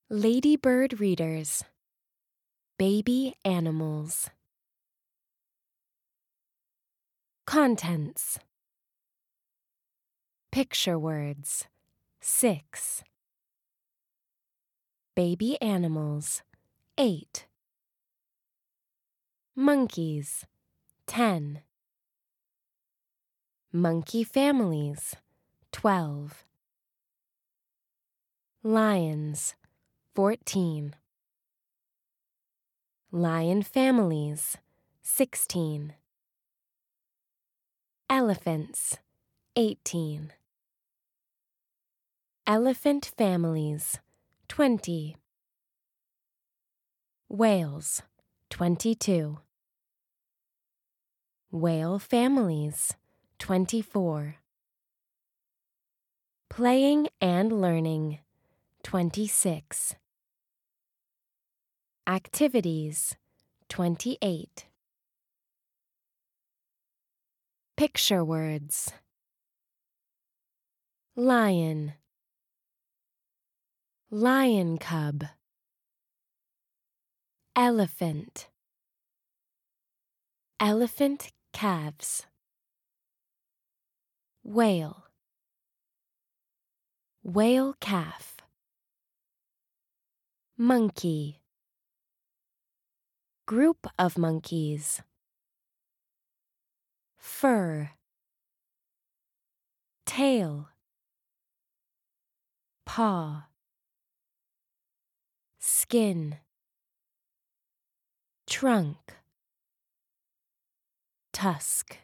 Ladybird Readers, Baby Animals. Contents. Picture words, 6. Baby animals, 8. Monkeys, 10. Monkey families, 12. Lions, 14. Lion families, 16. Elephants, 18. Elephant families, 20. Whales, 22. Whale families, 24. Playing and learning, 26. Activities, 28. Picture words. Lion, lion cub. Elephant, elephant calves. Whale, whale calf. Monkey, group of monkeys. Fur, tail. Paw, skin. Trunk, tusk.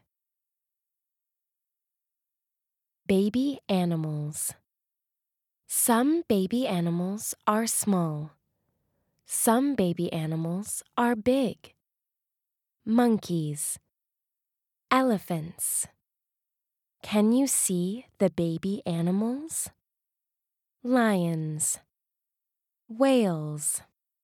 Baby animals. Some baby animals are small. Some baby animals are big. Monkeys, elephants. Can you see the baby animals? Lions, whales.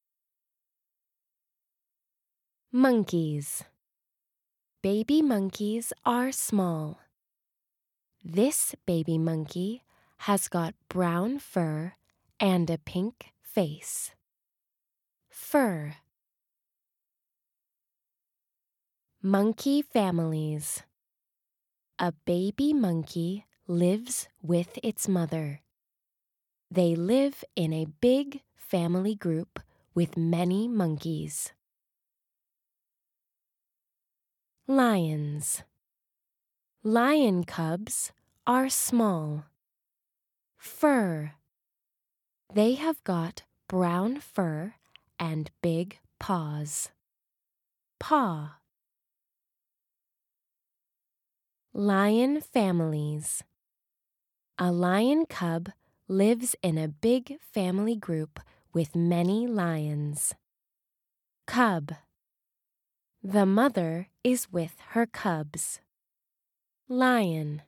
Monkeys. Baby monkeys are small. This baby monkey has got brown fur and a pink face. Fur. Monkey families. A baby monkey lives with its mother. They live in a big family group with many monkeys. Lions. Lion cubs are small. Fur. They have got brown fur and big paws. Paw. Lion families. A lion cub lives in a big family group with many lions. Cub. The mother is with her cubs. Lion.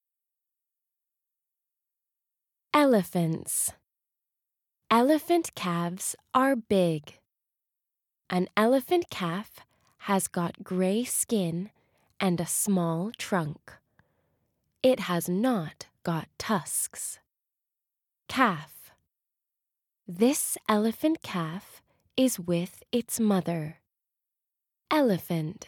Elephants. Elephant calves are big. An elephant calf has got gray skin and a small trunk. It has not got tusks. Calf. This elephant calf is with its mother. Elephant.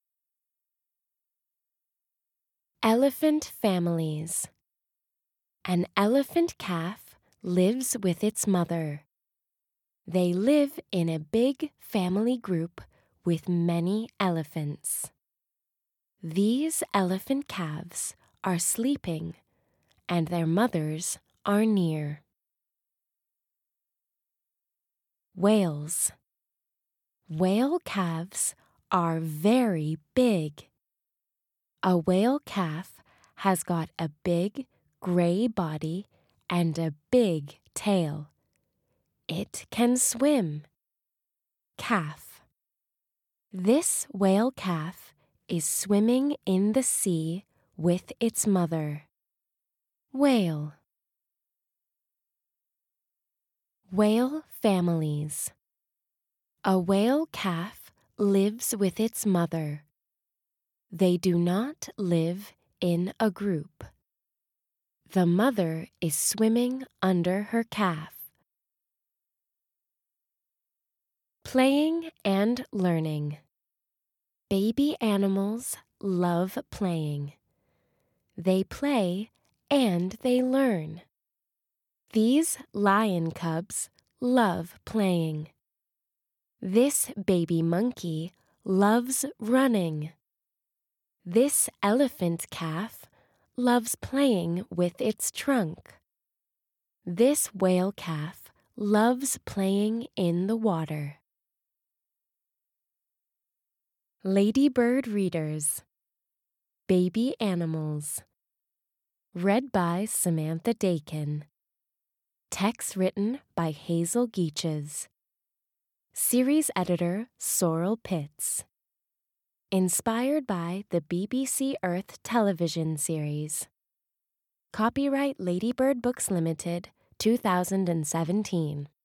Elephant families. An elephant calf lives with its mother. They live in a big family group with many elephants. These elephant calves are sleeping, and their mothers are near. Whales. Whale calves are very big. A whale calf has got a big gray body and a big tail. It can swim. Calf. This whale calf is swimming in the sea with its mother. Whale. Whale families. A whale calf lives with its mother. They do not live in a group. The mother is swimming under her calf. Playing and learning. Baby animals love playing. They play and they learn. These lion cubs love playing. This baby monkey loves running. This elephant calf loves playing with its trunk. This whale calf loves playing in the water. Ladybird Readers. Baby Animals. Read by Samantha Dakin. Text written by Hazel Geaches. Series editor Sorrel Pitts. Inspired by the BBC Earth television series. Copyright Ladybird Books Limited, 2017.